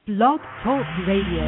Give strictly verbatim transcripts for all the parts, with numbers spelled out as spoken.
Blog Talk Radio.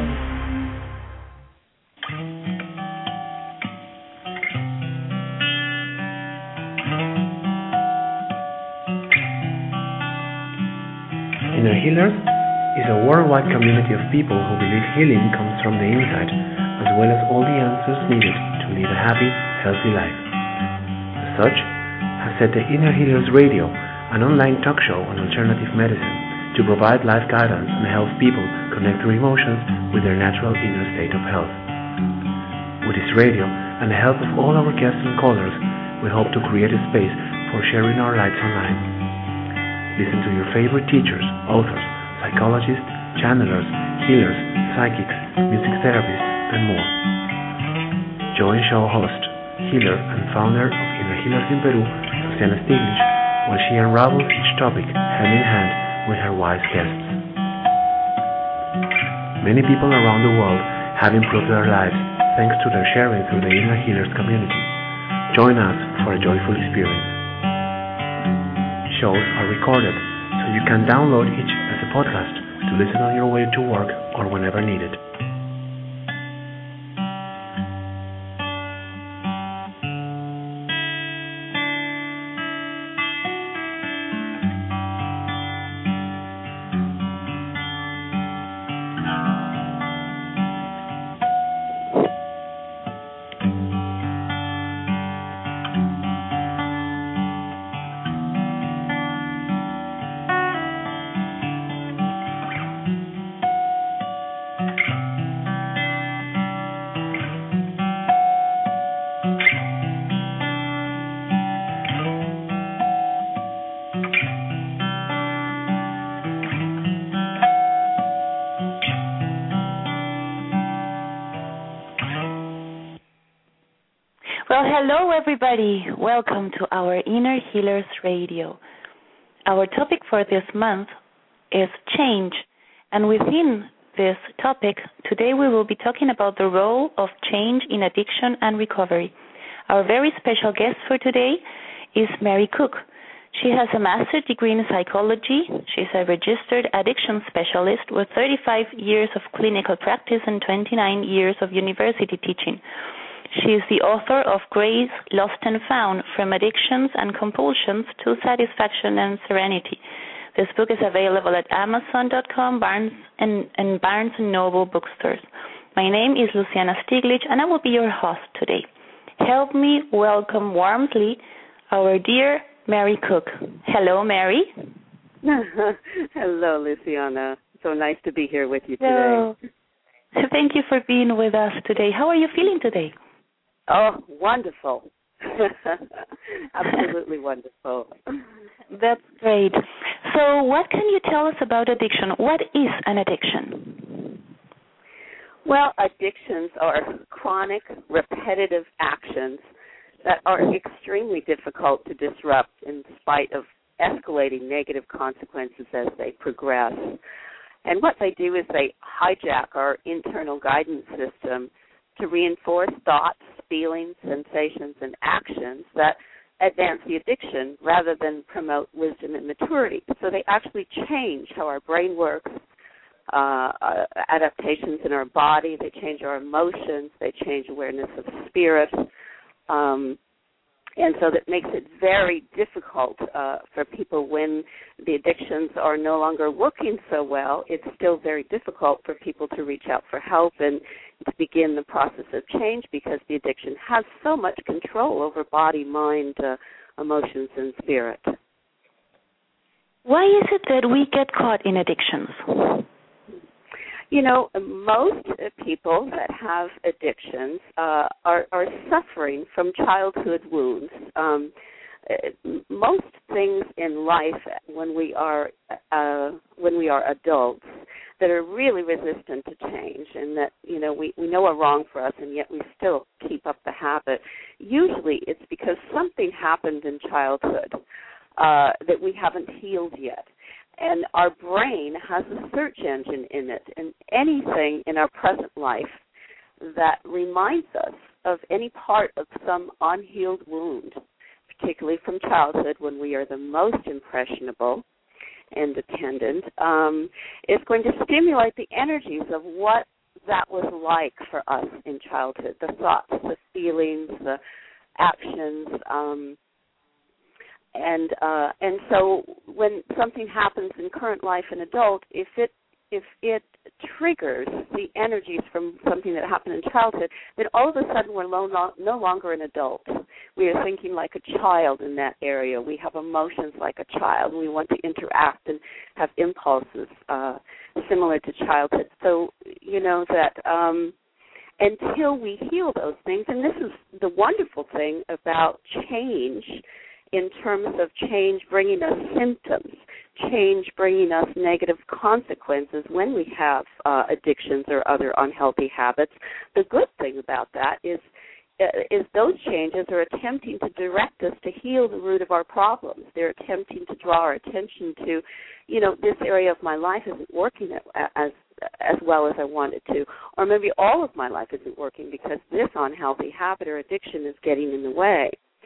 Inner Healers is a worldwide community of people who believe healing comes from the inside, as well as all the answers needed to live a happy, healthy life. As such, has set the Inner Healers Radio, an online talk show on alternative medicine, to provide life guidance and help people connect their emotions with their natural inner state of health. With this radio and the help of all our guests and callers, we hope to create a space for sharing our lights online. Listen to your favorite teachers, authors, psychologists, channelers, healers, psychics, music therapists, and more. Join show host, healer, and founder of Inner Healers in Peru, Luciana Stiglitz, while she unravels each topic hand in hand with her wise guests. Many people around the world have improved their lives thanks to their sharing through the Inner Healers community. Join us for a joyful experience. Shows are recorded, so you can download each as a podcast to listen on your way to work or whenever needed. Well, hello everybody. Welcome to our Inner Healers Radio. Our topic for this month is change, and within this topic, today we will be talking about the role of change in addiction and recovery. Our very special guest for today is Mary Cook. She has a master's degree in psychology. She's a registered addiction specialist with thirty-five years of clinical practice and twenty-nine years of university teaching. She is the author of Grace Lost and Found, From Addictions and Compulsions to Satisfaction and Serenity. This book is available at amazon dot com, Barnes and, and Barnes and Noble bookstores. My name is Luciana Stiglitz, and I will be your host today. Help me welcome warmly our dear Mary Cook. Hello, Mary. Hello, Luciana. So nice to be here with you today. Hello. Thank you for being with us today. How are you feeling today? Oh, wonderful. Absolutely wonderful. That's great. So what can you tell us about addiction? What is an addiction? Well, addictions are chronic, repetitive actions that are extremely difficult to disrupt in spite of escalating negative consequences as they progress. And what they do is they hijack our internal guidance system to reinforce thoughts, feelings, sensations, and actions that advance the addiction rather than promote wisdom and maturity. So they actually change how our brain works, uh, uh, adaptations in our body, they change our emotions, they change awareness of spirit. Um, And so that makes it very difficult uh, for people when the addictions are no longer working so well. It's still very difficult for people to reach out for help and to begin the process of change because the addiction has so much control over body, mind, uh, emotions, and spirit. Why is it that we get caught in addictions? You know, most people that have addictions uh, are, are suffering from childhood wounds. Um, most things in life, when we are uh, when we are adults, that are really resistant to change, and that you know we, we know are wrong for us, and yet we still keep up the habit. Usually, it's because something happened in childhood uh, that we haven't healed yet. And our brain has a search engine in it, and anything in our present life that reminds us of any part of some unhealed wound, particularly from childhood when we are the most impressionable, and dependent, um, is going to stimulate the energies of what that was like for us in childhood, the thoughts, the feelings, the actions, um, and uh, and so when something happens in current life in adult, if it if it triggers the energies from something that happened in childhood, then all of a sudden we're no, no longer an adult. We are thinking like a child in that area. We have emotions like a child. We want to interact and have impulses uh, similar to childhood. So, you know, that um, until we heal those things, and this is the wonderful thing about change in terms of change bringing us symptoms, change bringing us negative consequences when we have uh, addictions or other unhealthy habits. The good thing about that is uh, is those changes are attempting to direct us to heal the root of our problems. They're attempting to draw our attention to, you know, this area of my life isn't working as as well as I want it to, or maybe all of my life isn't working because this unhealthy habit or addiction is getting in the way.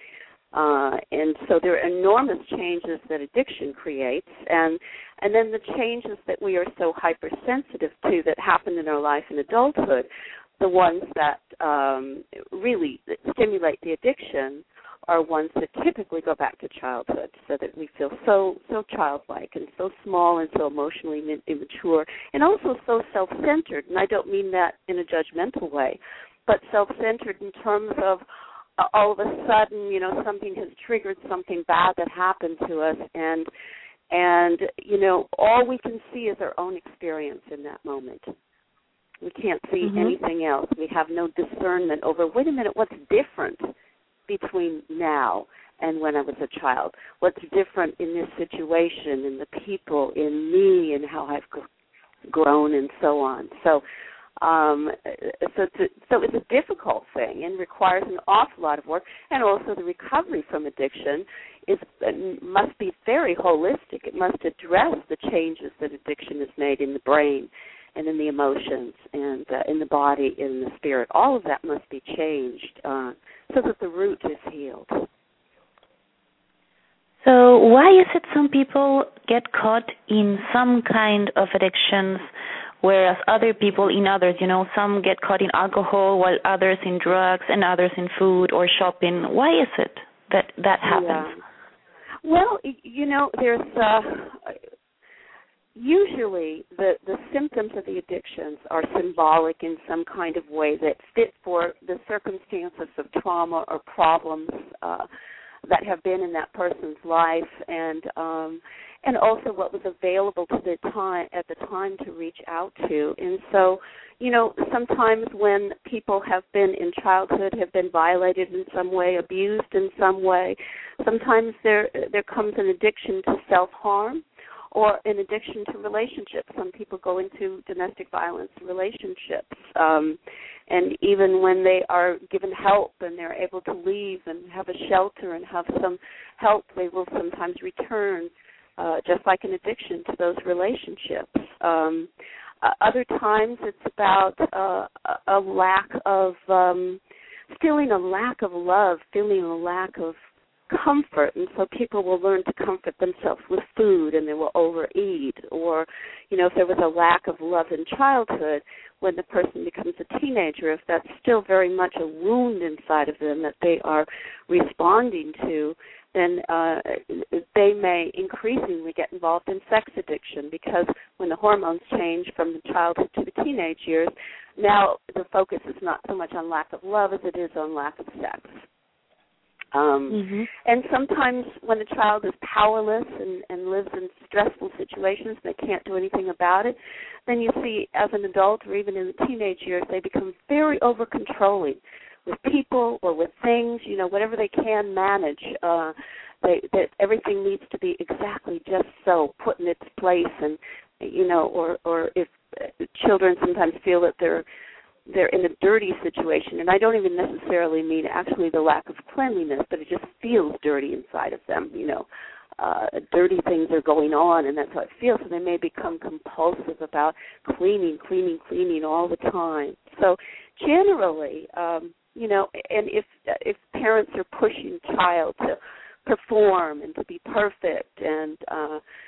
Uh, and so there are enormous changes that addiction creates, and and then the changes that we are so hypersensitive to that happen in our life in adulthood, the ones that um, really stimulate the addiction are ones that typically go back to childhood, so that we feel so so childlike and so small and so emotionally immature, and also so self-centered. And I don't mean that in a judgmental way, but self-centered in terms of all of a sudden, you know, something has triggered something bad that happened to us, and and you know, all we can see is our own experience in that moment. We can't see mm-hmm. anything else. We have no discernment over, wait a minute, what's different between now and when I was a child? What's different in this situation, in the people, in me, and how I've gr- grown, and so on. So. Um, so, to, so it's a difficult thing and requires an awful lot of work, and also the recovery from addiction is must be very holistic. It must address the changes that addiction has made in the brain and in the emotions and uh, in the body and in the spirit. All of that must be changed uh, so that the root is healed. So why is it some people get caught in some kind of addictions, whereas other people in others, you know, some get caught in alcohol while others in drugs and others in food or shopping? Why is it that that happens? Yeah. Well, you know, there's uh, usually the, the symptoms of the addictions are symbolic in some kind of way that fit for the circumstances of trauma or problems uh, that have been in that person's life, and um, and also what was available to the time at the time to reach out to. And so, you know, sometimes when people have been in childhood, have been violated in some way, abused in some way, sometimes there there comes an addiction to self-harm or an addiction to relationships. Some people go into domestic violence relationships. Um, and even when they are given help and they're able to leave and have a shelter and have some help, they will sometimes return, uh, just like an addiction, to those relationships. Um, uh, other times it's about uh, a lack of, um, feeling a lack of love, feeling a lack of comfort, and so people will learn to comfort themselves with food and they will overeat. Or, you know, if there was a lack of love in childhood, when the person becomes a teenager, if that's still very much a wound inside of them that they are responding to, then uh, they may increasingly get involved in sex addiction, because when the hormones change from the childhood to the teenage years, now the focus is not so much on lack of love as it is on lack of sex. Um, mm-hmm. And sometimes when a child is powerless and, and lives in stressful situations, they can't do anything about it, then you see as an adult or even in the teenage years, they become very over-controlling with people or with things, you know, whatever they can manage. Uh, they, that everything needs to be exactly just so, put in its place. And, you know, or, or if uh, children sometimes feel that they're they're in a dirty situation, and I don't even necessarily mean actually the lack of cleanliness, but it just feels dirty inside of them, you know. Uh, dirty things are going on, and that's how it feels, so they may become compulsive about cleaning, cleaning, cleaning all the time. So generally, um, you know, and if if parents are pushing child to perform and to be perfect and uh,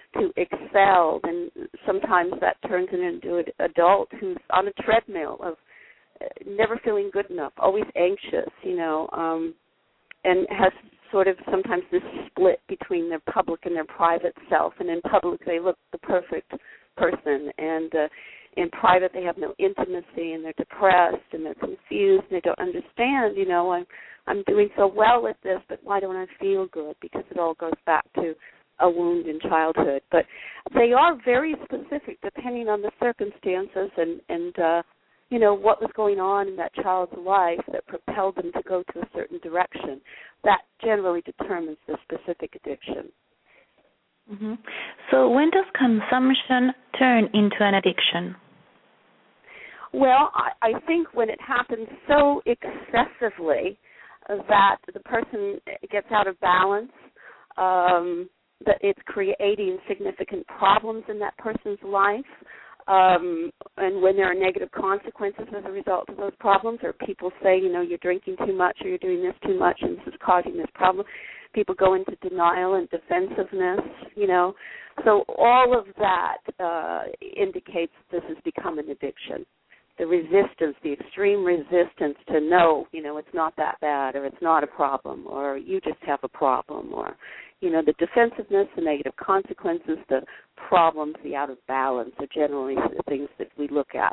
to excel, then sometimes that turns into an adult who's on a treadmill of never feeling good enough, always anxious, you know, um, and has sort of sometimes this split between their public and their private self. And in public, they look the perfect person, and uh, in private, they have no intimacy, and they're depressed, and they're confused, and they don't understand, you know, I'm, I'm doing so well at this, but why don't I feel good? Because it all goes back to a wound in childhood. But they are very specific depending on the circumstances and, and uh, you know, what was going on in that child's life that propelled them to go to a certain direction. That generally determines the specific addiction. Mm-hmm. So when does consumption turn into an addiction? Well, I, I think when it happens so excessively that the person gets out of balance, um, that it's creating significant problems in that person's life, um, and when there are negative consequences as a result of those problems, or people say, you know, you're drinking too much or you're doing this too much and this is causing this problem, people go into denial and defensiveness, you know. So all of that uh, indicates this has become an addiction. The resistance, the extreme resistance to know, you know, it's not that bad, or it's not a problem, or you just have a problem, or, you know, the defensiveness, the negative consequences, the problems, the out of balance are generally the things that we look at.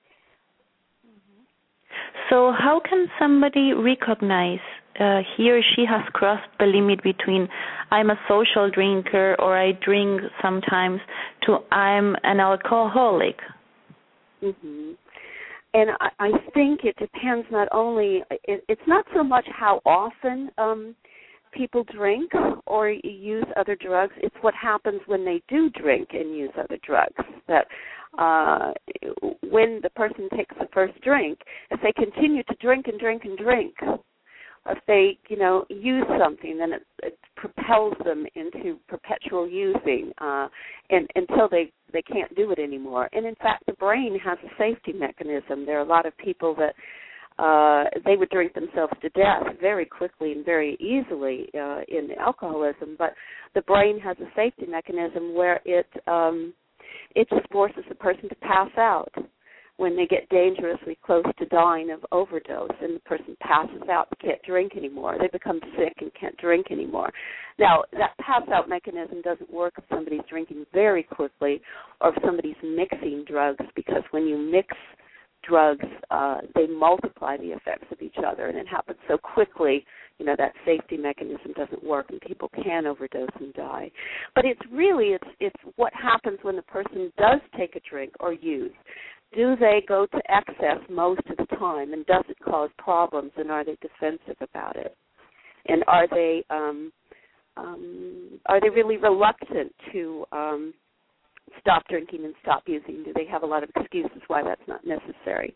So how can somebody recognize uh, he or she has crossed the limit between I'm a social drinker or I drink sometimes to I'm an alcoholic? Mm-hmm. And I, I think it depends not only, it, it's not so much how often um, people drink or use other drugs, it's what happens when they do drink and use other drugs. That uh, when the person takes the first drink, if they continue to drink and drink and drink, if they, you know, use something, then it, it propels them into perpetual using uh, and, until they, they can't do it anymore. And, in fact, the brain has a safety mechanism. There are a lot of people that uh, they would drink themselves to death very quickly and very easily uh, in alcoholism, but the brain has a safety mechanism where it um, it just forces the person to pass out when they get dangerously close to dying of overdose, and the person passes out and can't drink anymore. They become sick and can't drink anymore. Now, that pass-out mechanism doesn't work if somebody's drinking very quickly or if somebody's mixing drugs, because when you mix drugs, uh, they multiply the effects of each other, and it happens so quickly, you know, that safety mechanism doesn't work, and people can overdose and die. But it's really, it's it's what happens when the person does take a drink or use. Do they go to excess most of the time, and does it cause problems, and are they defensive about it? And are they um, um, are they really reluctant to um, stop drinking and stop using? Do they have a lot of excuses why that's not necessary?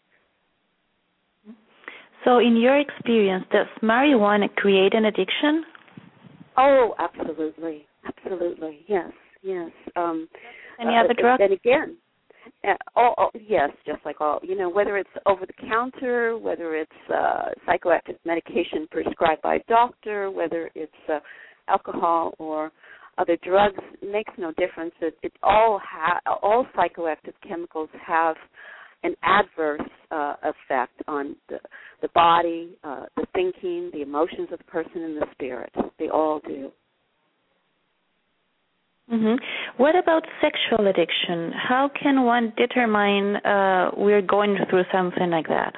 So in your experience, does marijuana create an addiction? Oh, absolutely. Absolutely. Yes, yes. Um, Any other uh, drugs? And again, uh, all, all, yes, just like all, you know, whether it's over-the-counter, whether it's uh, psychoactive medication prescribed by a doctor, whether it's uh, alcohol or other drugs, it makes no difference. It, it all ha- all psychoactive chemicals have an adverse uh, effect on the, the body, uh, the thinking, the emotions of the person, and the spirit. They all do. Mm-hmm. What about sexual addiction? How can one determine uh, we're going through something like that?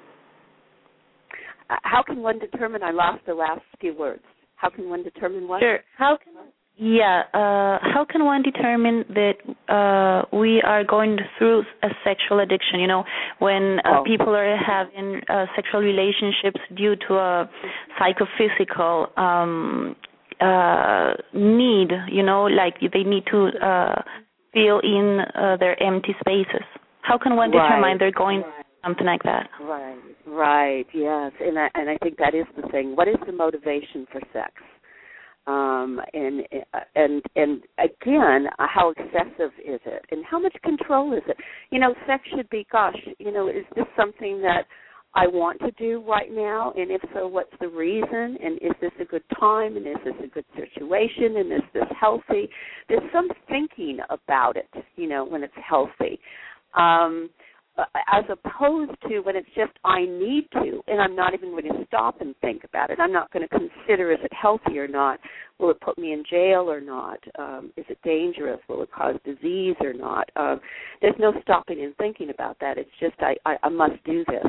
Uh, how can one determine? I lost the last few words. How can one determine what? Sure. How can Yeah, uh, how can one determine that uh, we are going through a sexual addiction? You know, when uh, oh. people are having uh, sexual relationships due to a psychophysical um, uh, need, you know, like they need to uh, fill in uh, their empty spaces. How can one right. determine they're going right. through something like that? Right, right, yes. And I, and I think that is the thing. What is the motivation for sex? Um, and and and again, how excessive is it, and how much control is it? You know, sex should be, gosh, you know, is this something that I want to do right now, and if so, what's the reason, and is this a good time, and is this a good situation, and is this healthy? There's some thinking about it, you know, when it's healthy, um, as opposed to when it's just I need to, and I'm not even going to stop and think about it. I'm not going to consider, is it healthy or not? Will it put me in jail or not? Um, is it dangerous? Will it cause disease or not? Um, there's no stopping and thinking about that. It's just I, I, I must do this.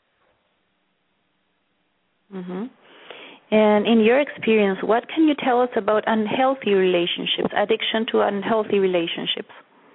Mm-hmm. And in your experience, what can you tell us about unhealthy relationships, addiction to unhealthy relationships?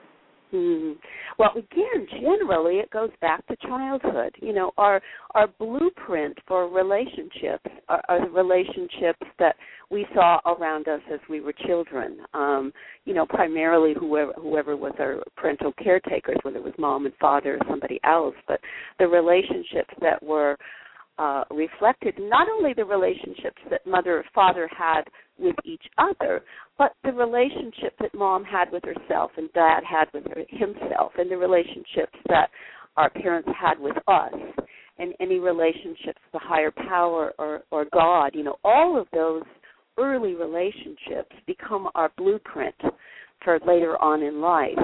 Hmm. Well, again, generally it goes back to childhood. You know, our our blueprint for relationships are, are the relationships that we saw around us as we were children. Um, you know, primarily whoever whoever was our parental caretakers, whether it was mom and father or somebody else, but the relationships that were uh, reflected, not only the relationships that mother or father had with each other, but the relationship that mom had with herself and dad had with her, himself, and the relationships that our parents had with us, and any relationships with the higher power or, or God. You know, all of those early relationships become our blueprint for later on in life.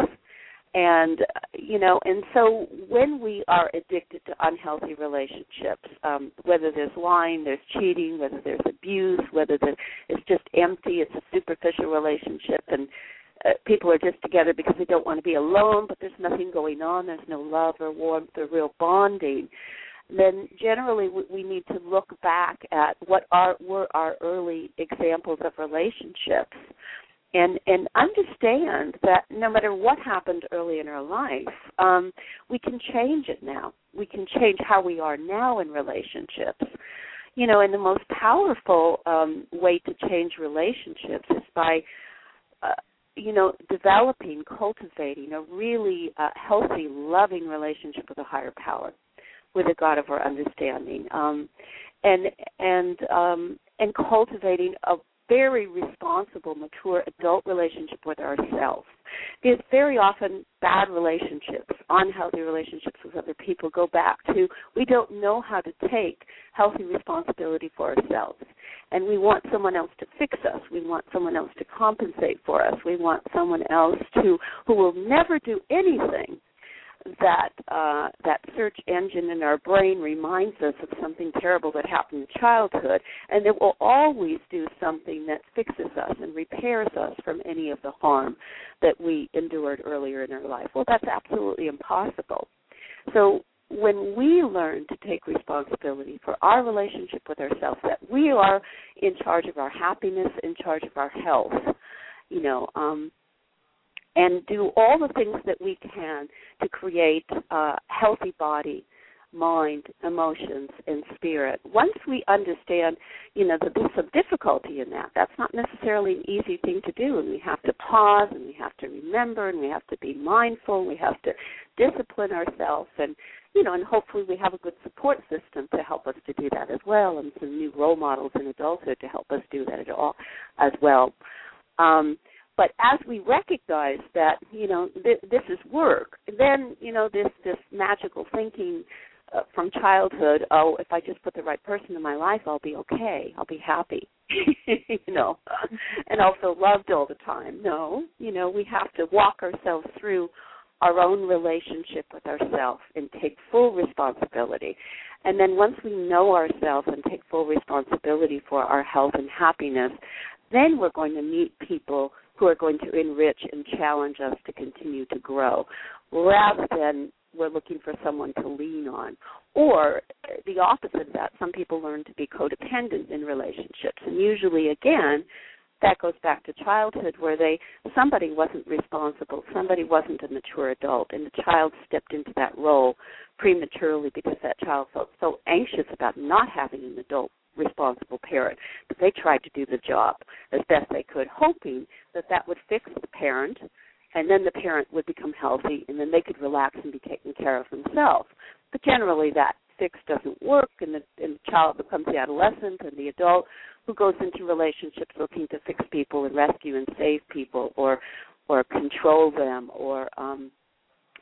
And, you know, and so when we are addicted to unhealthy relationships, um, whether there's lying, there's cheating, whether there's abuse, whether the, it's just empty, it's a superficial relationship, and uh, people are just together because they don't want to be alone, but there's nothing going on, there's no love or warmth or real bonding, then generally we, we need to look back at what are, were our early examples of relationships. And and understand that no matter what happened early in our life, um, we can change it now. We can change how we are now in relationships. You know, and the most powerful um, way to change relationships is by, uh, you know, developing, cultivating a really uh, healthy, loving relationship with a higher power, with a God of our understanding, um, and and um, and cultivating a very responsible, mature adult relationship with ourselves. Because very often bad relationships, unhealthy relationships with other people go back to we don't know how to take healthy responsibility for ourselves. And we want someone else to fix us. We want someone else to compensate for us. We want someone else to who will never do anything that uh, that search engine in our brain reminds us of something terrible that happened in childhood, and it will always do something that fixes us and repairs us from any of the harm that we endured earlier in our life. Well, that's absolutely impossible. So when we learn to take responsibility for our relationship with ourselves, that we are in charge of our happiness, in charge of our health, you know, um, and do all the things that we can to create a healthy body, mind, emotions, and spirit. Once we understand, you know, that there's some difficulty in that, that's not necessarily an easy thing to do, and we have to pause, and we have to remember, and we have to be mindful, and we have to discipline ourselves, and, you know, and hopefully we have a good support system to help us to do that as well, and some new role models in adulthood to help us do that at all, as well. Um, But as we recognize that, you know, th- this is work, then, you know, this, this magical thinking uh, from childhood, oh, if I just put the right person in my life, I'll be okay, I'll be happy, you know, and I'll feel loved all the time. No, you know, we have to walk ourselves through our own relationship with ourselves and take full responsibility. And then once we know ourselves and take full responsibility for our health and happiness, then we're going to meet people who are going to enrich and challenge us to continue to grow, rather than we're looking for someone to lean on. Or the opposite of that, some people learn to be codependent in relationships. And usually, again, that goes back to childhood where they somebody wasn't responsible, somebody wasn't a mature adult, and the child stepped into that role prematurely because that child felt so anxious about not having an adult responsible parent, but they tried to do the job as best they could, hoping that that would fix the parent, and then the parent would become healthy, and then they could relax and be taken care of themselves. But generally that fix doesn't work, and the, and the child becomes the adolescent and the adult who goes into relationships looking to fix people and rescue and save people or or control them or um,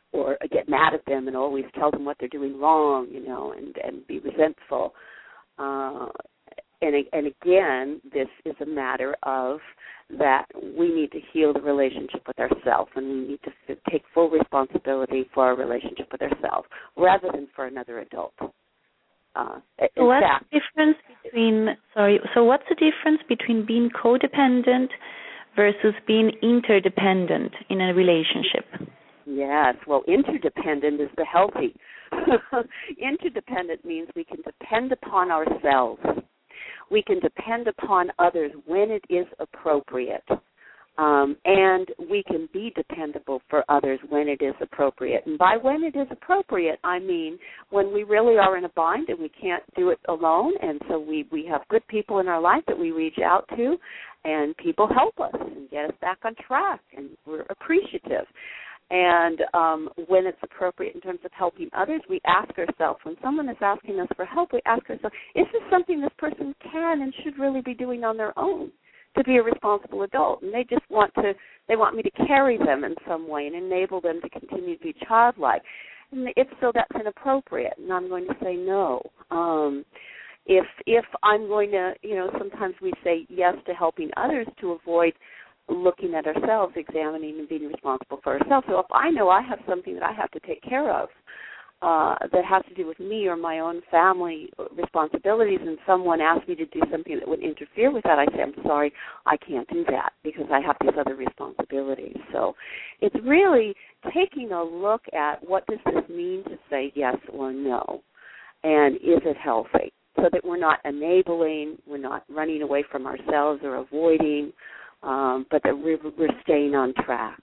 or get mad at them and always tell them what they're doing wrong, you know, and, and be resentful. Uh, and, and again, this is a matter of that we need to heal the relationship with ourselves, and we need to f- take full responsibility for our relationship with ourselves rather than for another adult. Uh, so what's fact, the difference between, sorry, so what's the difference between being codependent versus being interdependent in a relationship? Yes, well, interdependent is the healthy. Interdependent means we can depend upon ourselves. We can depend upon others when it is appropriate. Um, and we can be dependable for others when it is appropriate. And by when it is appropriate, I mean when we really are in a bind and we can't do it alone, and so we, we have good people in our life that we reach out to, and people help us and get us back on track, and we're appreciative. And um, when it's appropriate in terms of helping others, we ask ourselves, when someone is asking us for help, we ask ourselves, is this something this person can and should really be doing on their own to be a responsible adult? And they just want to, they want me to carry them in some way and enable them to continue to be childlike. And if so, that's inappropriate, and I'm going to say no. Um, if if I'm going to, you know, sometimes we say yes to helping others to avoid looking at ourselves, examining and being responsible for ourselves. So if I know I have something that I have to take care of uh, that has to do with me or my own family responsibilities, and someone asks me to do something that would interfere with that, I say, I'm sorry, I can't do that because I have these other responsibilities. So it's really taking a look at what does this mean to say yes or no, and is it healthy, so that we're not enabling, we're not running away from ourselves or avoiding, Um, but that we're, we're staying on track.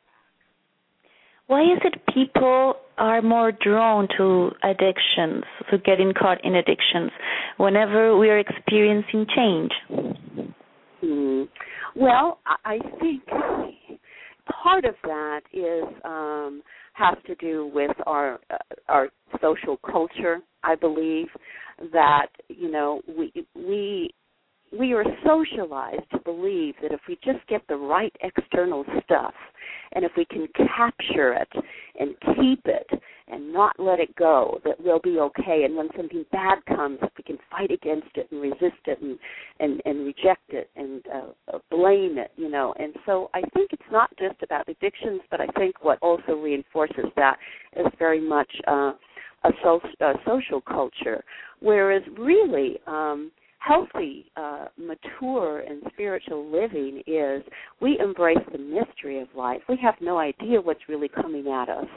Why is it people are more drawn to addictions, to getting caught in addictions, whenever we are experiencing change? Mm. Well, I think part of that is um, has to do with our uh, our social culture. I believe that you know we we. We are socialized to believe that if we just get the right external stuff, and if we can capture it and keep it and not let it go, that we'll be okay. And when something bad comes, if we can fight against it and resist it and, and, and reject it and uh, blame it, you know. And so I think it's not just about addictions, but I think what also reinforces that is very much uh, a, so, a social culture, whereas really um, healthy, uh, mature, and spiritual living is we embrace the mystery of life. We have no idea what's really coming at us.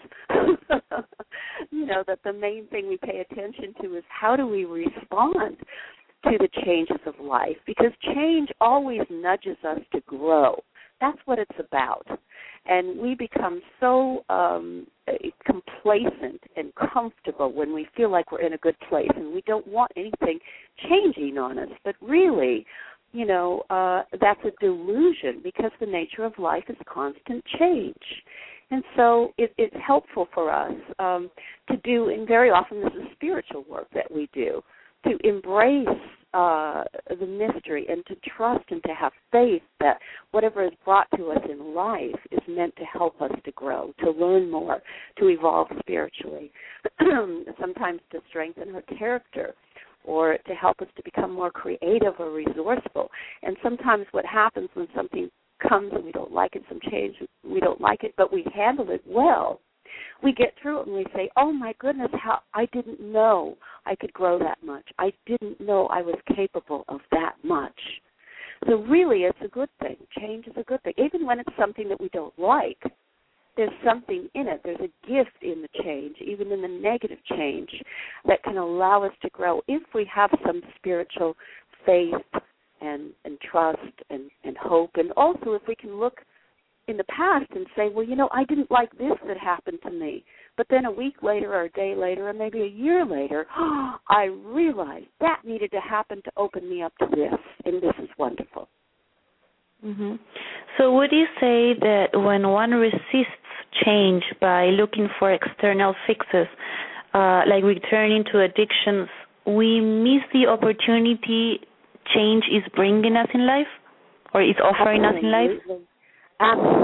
You know, that the main thing we pay attention to is how do we respond to the changes of life, because change always nudges us to grow. That's what it's about. And we become so um, complacent and comfortable when we feel like we're in a good place, and we don't want anything changing on us. But really, you know, uh, that's a delusion, because the nature of life is constant change. And so it, it's helpful for us um, to do, and very often this is spiritual work that we do, to embrace uh, the mystery and to trust and to have faith that whatever is brought to us in life is meant to help us to grow, to learn more, to evolve spiritually, sometimes to strengthen our character or to help us to become more creative or resourceful. And sometimes what happens when something comes and we don't like it, some change, we don't like it, but we handle it well, we get through it and we say, oh, my goodness, how I didn't know I could grow that much. I didn't know I was capable of that much. So really it's a good thing. Change is a good thing. Even when it's something that we don't like, there's something in it. There's a gift in the change, even in the negative change, that can allow us to grow if we have some spiritual faith and, and trust and, and hope. And also if we can look in the past and say, well, you know, I didn't like this that happened to me. But then a week later or a day later or maybe a year later, oh, I realized that needed to happen to open me up to this, and this is wonderful. Mm-hmm. So would you say that when one resists change by looking for external fixes, uh, like we turn into addictions, we miss the opportunity change is bringing us in life or is offering Absolutely. us in life? Absolutely.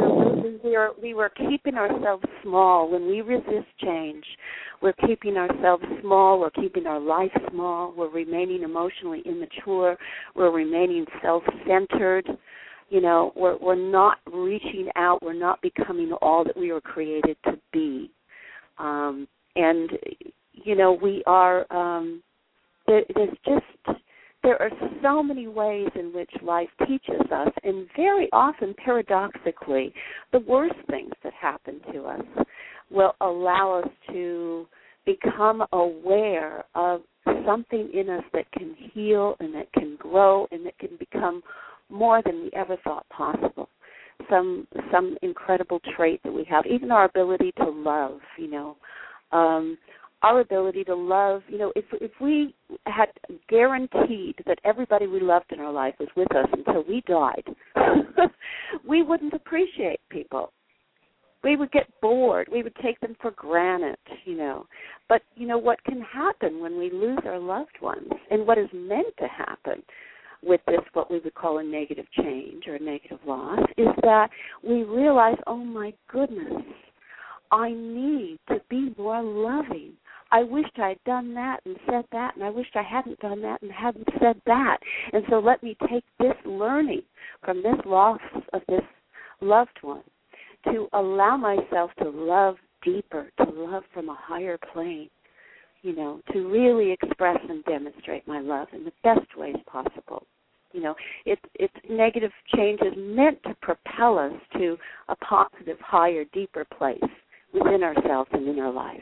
is we are we were keeping ourselves small. When we resist change, we're keeping ourselves small, we're keeping our life small, we're remaining emotionally immature, we're remaining self-centered. You know, we're we're not reaching out, we're not becoming all that we were created to be. Um, and you know, we are um, there, there's just There are so many ways in which life teaches us, and very often, paradoxically, the worst things that happen to us will allow us to become aware of something in us that can heal and that can grow and that can become more than we ever thought possible. Some some incredible trait that we have, even our ability to love, you know. Um, Our ability to love, you know, if if we had guaranteed that everybody we loved in our life was with us until we died, we wouldn't appreciate people. We would get bored. We would take them for granted, you know. But, you know, what can happen when we lose our loved ones, and what is meant to happen with this, what we would call a negative change or a negative loss, is that we realize, oh, my goodness, I need to be more loving. I wished I had done that and said that, and I wished I hadn't done that and hadn't said that. And so let me take this learning from this loss of this loved one to allow myself to love deeper, to love from a higher plane, you know, to really express and demonstrate my love in the best ways possible. You know, it, it, negative change is meant to propel us to a positive, higher, deeper place within ourselves and in our life.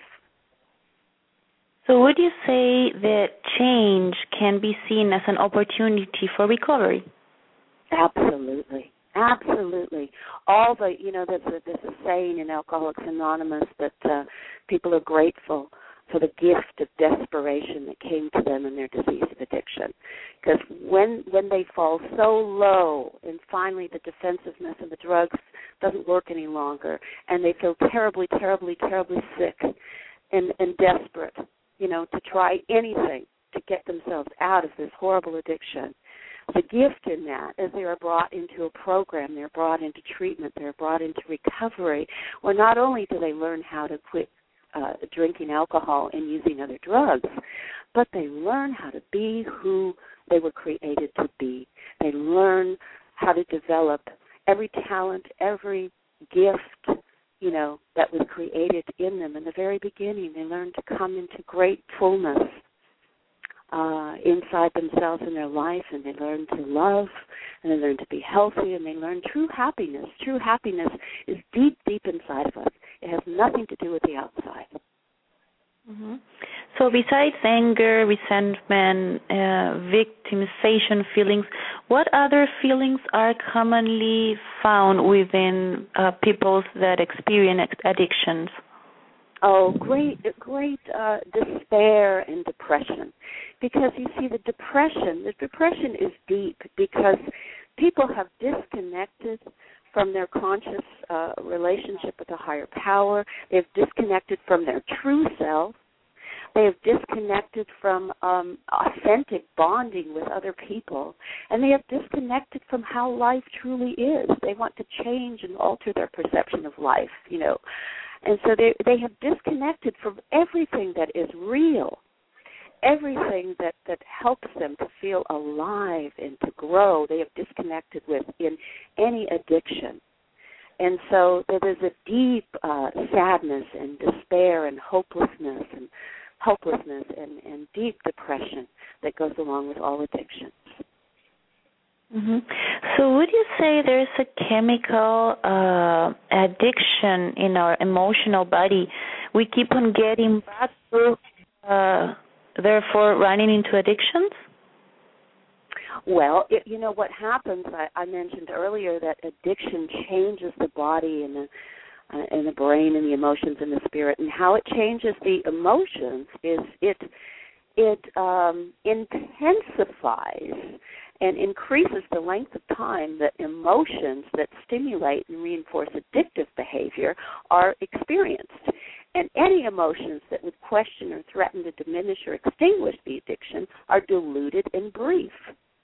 So would you say that change can be seen as an opportunity for recovery? Absolutely. Absolutely. All the, you know, there's a, there's a saying in Alcoholics Anonymous that uh, people are grateful for the gift of desperation that came to them in their disease of addiction. Because when when they fall so low and finally the defensiveness of the drugs doesn't work any longer and they feel terribly, terribly, terribly sick and, and desperate, you know, to try anything to get themselves out of this horrible addiction. The gift in that is they are brought into a program, they're brought into treatment, they're brought into recovery, where not only do they learn how to quit uh, drinking alcohol and using other drugs, but they learn how to be who they were created to be. They learn how to develop every talent, every gift, you know, that was created in them in the very beginning. They learn to come into great fullness uh, inside themselves in their life, and they learn to love, and they learn to be healthy, and they learn true happiness. True happiness is deep, deep inside of us. It has nothing to do with the outside. Mm-hmm. So besides anger, resentment, uh, victimization feelings, what other feelings are commonly found within uh, people that experience addictions? Oh, great, great uh, despair and depression. Because you see, the depression, the depression is deep because people have disconnected from their conscious uh, relationship with a higher power. They've disconnected from their true self. They have disconnected from um, authentic bonding with other people. And they have disconnected from how life truly is. They want to change and alter their perception of life, you know. And so they they have disconnected from everything that is real, everything that, that helps them to feel alive and to grow. They have disconnected with in any addiction. And so there is a deep uh, sadness and despair and hopelessness and hopelessness and, and deep depression that goes along with all addictions. Mm-hmm. So would you say there's a chemical uh, addiction in our emotional body? We keep on getting back to, uh, therefore running into addictions? Well, it, you know what happens, I, I mentioned earlier that addiction changes the body and the, uh, and the brain and the emotions and the spirit. And how it changes the emotions is it, it um, intensifies and increases the length of time that emotions that stimulate and reinforce addictive behavior are experienced. And any emotions that would question or threaten to diminish or extinguish the addiction are diluted and brief.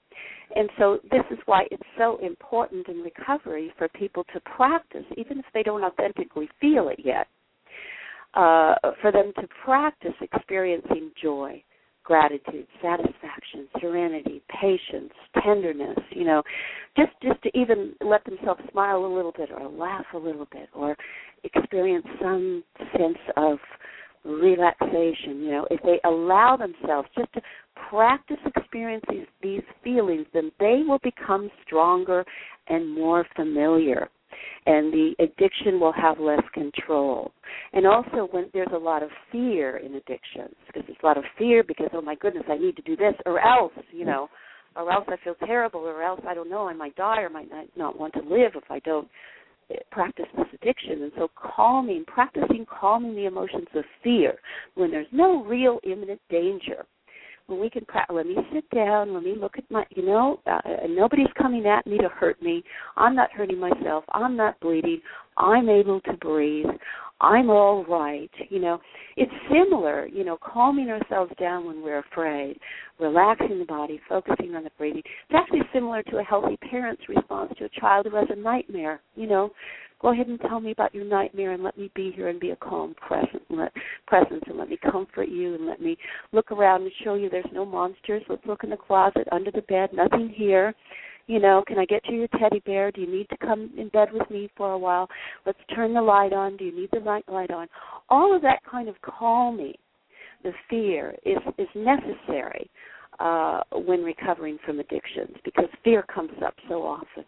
And so this is why it's so important in recovery for people to practice, even if they don't authentically feel it yet, uh, for them to practice experiencing joy, gratitude, satisfaction, serenity, patience, tenderness, you know, just, just to even let themselves smile a little bit or laugh a little bit or experience some sense of relaxation. You know, if they allow themselves just to practice experiencing these, these feelings, then they will become stronger and more familiar, and the addiction will have less control. And also when there's a lot of fear in addictions, because there's a lot of fear because, oh my goodness, I need to do this, or else, you know, or else I feel terrible, or else, I don't know, I might die or might not want to live if I don't practice this addiction. And so calming, practicing calming the emotions of fear when there's no real imminent danger. When we can, let me sit down, let me look at my, you know, uh, nobody's coming at me to hurt me. I'm not hurting myself. I'm not bleeding. I'm able to breathe. I'm all right. You know, it's similar, you know, calming ourselves down when we're afraid, relaxing the body, focusing on the breathing. It's actually similar to a healthy parent's response to a child who has a nightmare. You know, go ahead and tell me about your nightmare and let me be here and be a calm present, let, presence and let me comfort you and let me look around and show you there's no monsters. Let's look in the closet, under the bed, nothing here. You know, can I get you your teddy bear? Do you need to come in bed with me for a while? Let's turn the light on. Do you need the night light on? All of that kind of calming the fear is, is necessary uh, when recovering from addictions, because fear comes up so often.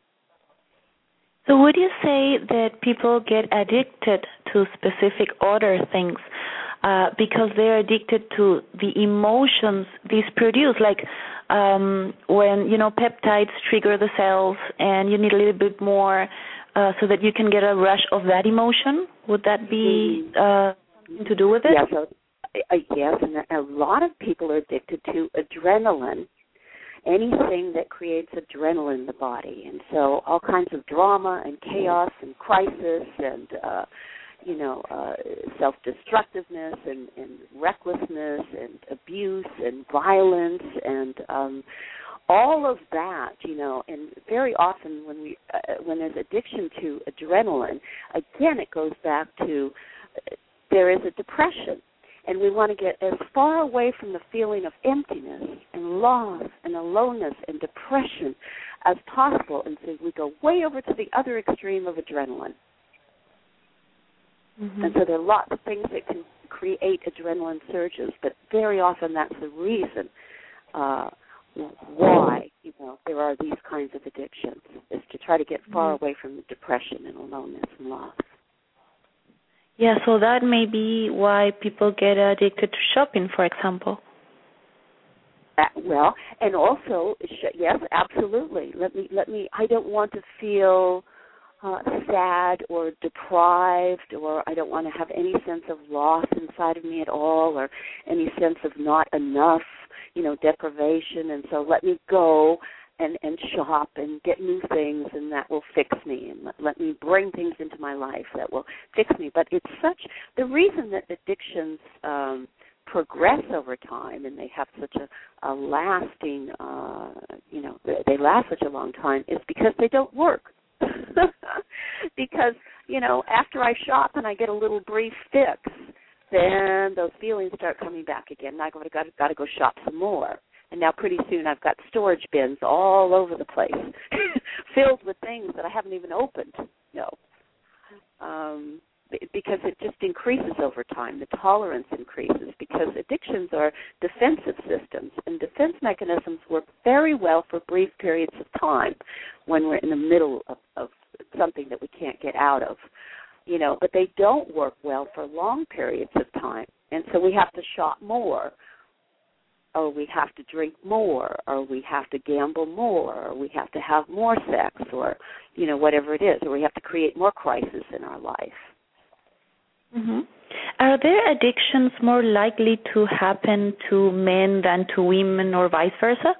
So would you say that people get addicted to specific other things uh, because they're addicted to the emotions these produce? Like um, when, you know, peptides trigger the cells and you need a little bit more uh, so that you can get a rush of that emotion? Would that be uh, something to do with it? Yeah, so, uh, yes, and a lot of people are addicted to adrenaline. Anything that creates adrenaline in the body. And so all kinds of drama and chaos and crisis and, uh, you know, uh, self-destructiveness and, and recklessness and abuse and violence and um, all of that, you know, and very often when we uh, when there's addiction to adrenaline, again, it goes back to uh, there is a depression. And we want to get as far away from the feeling of emptiness and loss and aloneness and depression as possible. And so we go way over to the other extreme of adrenaline. Mm-hmm. And so there are lots of things that can create adrenaline surges, but very often that's the reason uh, why, you know, there are these kinds of addictions, is to try to get far mm-hmm. away from the depression and aloneness and loss. Yeah, so that may be why people get addicted to shopping, for example. Uh, well, and also, yes, absolutely. Let me, let me. I don't want to feel uh, sad or deprived, or I don't want to have any sense of loss inside of me at all, or any sense of not enough, you know, deprivation. And so, let me go and, and shop and get new things, and that will fix me, and let, let me bring things into my life that will fix me. But it's such, the reason that addictions um, progress over time and they have such a, a lasting, uh, you know, they last such a long time is because they don't work. Because, you know, after I shop and I get a little brief fix, then those feelings start coming back again, and I've got to, got to go shop some more. And now pretty soon I've got storage bins all over the place filled with things that I haven't even opened. No. Um, because it just increases over time. The tolerance increases because addictions are defensive systems, and defense mechanisms work very well for brief periods of time when we're in the middle of, of something that we can't get out of. You know, but they don't work well for long periods of time. And so we have to shop more, or we have to drink more, or we have to gamble more, or we have to have more sex, or, you know, whatever it is, or we have to create more crisis in our life. Mm-hmm. Are there addictions more likely to happen to men than to women, or vice versa?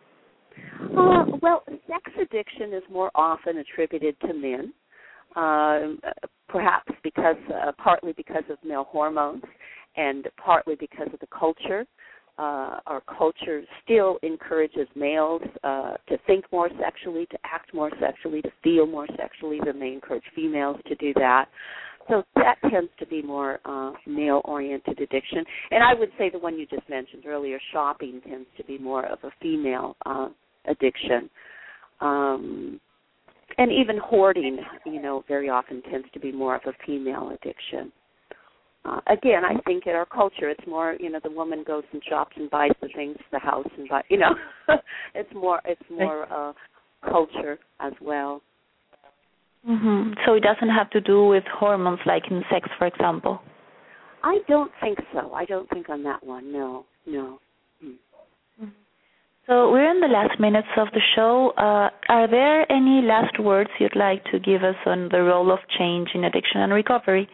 Uh, well, sex addiction is more often attributed to men, uh, perhaps because, uh, partly because of male hormones, and partly because of the culture. uh, our culture still encourages males uh, to think more sexually, to act more sexually, to feel more sexually than they encourage females to do that. So that tends to be more uh, male-oriented addiction. And I would say the one you just mentioned earlier, shopping, tends to be more of a female uh, addiction. Um, and even hoarding, you know, very often tends to be more of a female addiction. Uh, again, I think in our culture, it's more, you know, the woman goes and shops and buys the things for the house, and buy, you know, it's more, it's more uh, culture as well. Mm-hmm. So it doesn't have to do with hormones like in sex, for example? I don't think so. I don't think on that one. No, no. Mm. So we're in the last minutes of the show. Uh, are there any last words you'd like to give us on the role of change in addiction and recovery?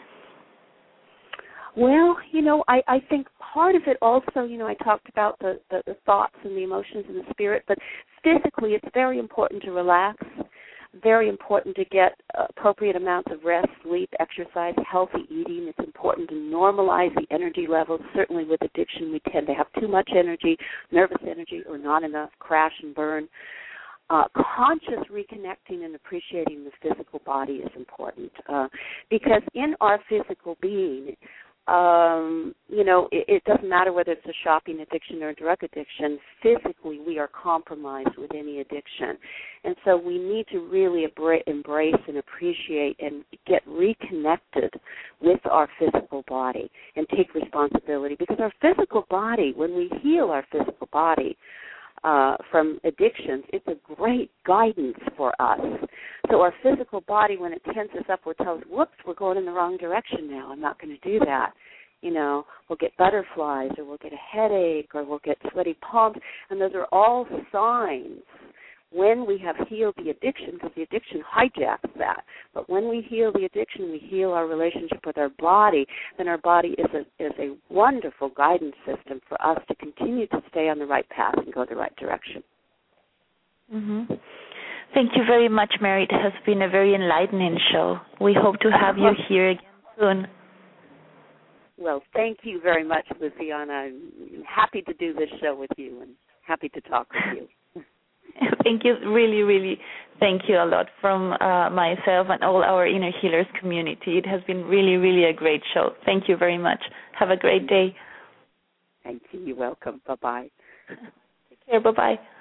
Well, you know, I, I think part of it also, you know, I talked about the, the, the thoughts and the emotions and the spirit, but physically it's very important to relax. Very important to get appropriate amounts of rest, sleep, exercise, healthy eating. It's important to normalize the energy levels. Certainly with addiction, we tend to have too much energy, nervous energy, or not enough, crash and burn. Uh, conscious reconnecting and appreciating the physical body is important uh, because in our physical being, Um, you know, it, it doesn't matter whether it's a shopping addiction or a drug addiction. Physically, we are compromised with any addiction. And so we need to really abra- embrace and appreciate and get reconnected with our physical body and take responsibility. Because our physical body, when we heal our physical body, Uh, from addictions, it's a great guidance for us. So our physical body, when it tenses up or tells, whoops, we're going in the wrong direction now, I'm not going to do that. You know, we'll get butterflies or we'll get a headache or we'll get sweaty palms, and those are all signs when we have healed the addiction, because the addiction hijacks that. But when we heal the addiction, we heal our relationship with our body, then our body is a, is a wonderful guidance system for us to continue to stay on the right path and go the right direction. Mm-hmm. Thank you very much, Mary. It has been a very enlightening show. We hope to have you here again soon. Well, thank you very much, Luciana. I'm happy to do this show with you and happy to talk with you. Thank you, really, really thank you a lot from uh, myself and all our Inner Healers community. It has been really, really a great show. Thank you very much. Have a great day. Thank you. You're welcome. Bye-bye. Take care. Bye-bye.